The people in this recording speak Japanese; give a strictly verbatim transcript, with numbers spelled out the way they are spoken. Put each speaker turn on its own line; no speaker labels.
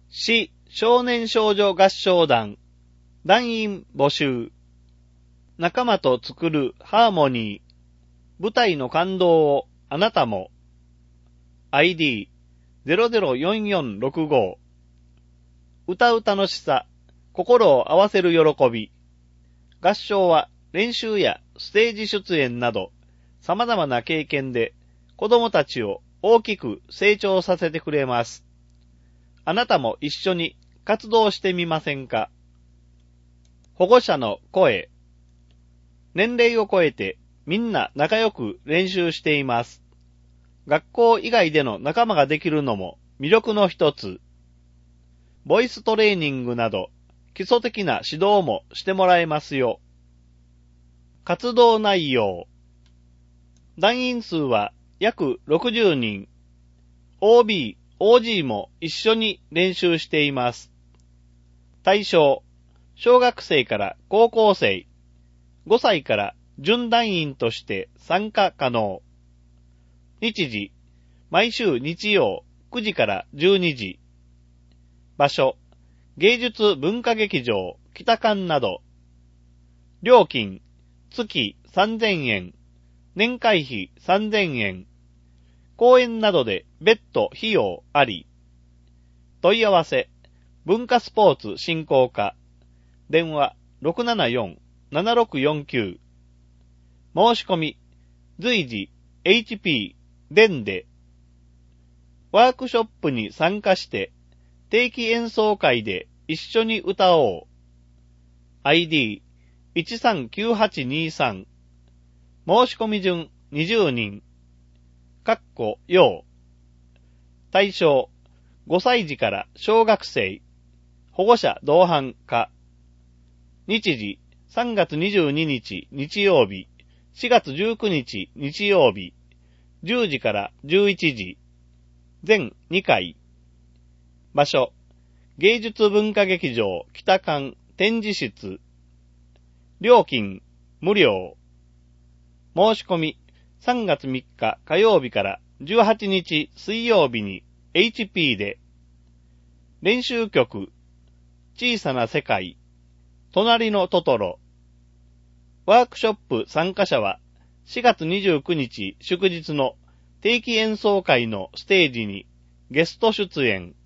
市少年少女合唱団団員募集。仲間と作るハーモニー。舞台の感動をあなたも。アイディーゼロゼロよんよんろくご。歌う楽しさ、心を合わせる喜び。合唱は練習やステージ出演など様々な経験で子供たちを大きく成長させてくれます。あなたも一緒に活動してみませんか？保護者の声。年齢を超えてみんな仲良く練習しています。学校以外での仲間ができるのも魅力の一つ。ボイストレーニングなど基礎的な指導もしてもらえますよ。活動内容。団員数は約ろくじゅうにん。オービー、オージー も一緒に練習しています。対象、小学生から高校生、ごさいから準団員として参加可能。日時、毎週日曜くじからじゅうにじ。場所、芸術文化劇場北館など。料金、月さんぜんえん、年会費さんぜんえん。公演などで別途費用あり。問い合わせ、文化スポーツ振興課。電話 ろくななよん ななろくよんきゅう。申し込み、随時 エイチピー 電で。ワークショップに参加して定期演奏会で一緒に歌おう。アイディーいちさんきゅうはちにさん。申し込み順にじゅうにん。かっこよう。対象、ごさい児から小学生。保護者同伴可。日時、さんがつにじゅうににち日曜日、しがつじゅうくにち日曜日、じゅうじからじゅういちじ。全にかい。場所、芸術文化劇場北館展示室。料金、無料。申し込み、さんがつみっか火曜日からじゅうはちにち水曜日に エイチピー で。練習曲、小さな世界、隣のトトロ。ワークショップ参加者はしがつにじゅうくにち祝日の定期演奏会のステージにゲスト出演。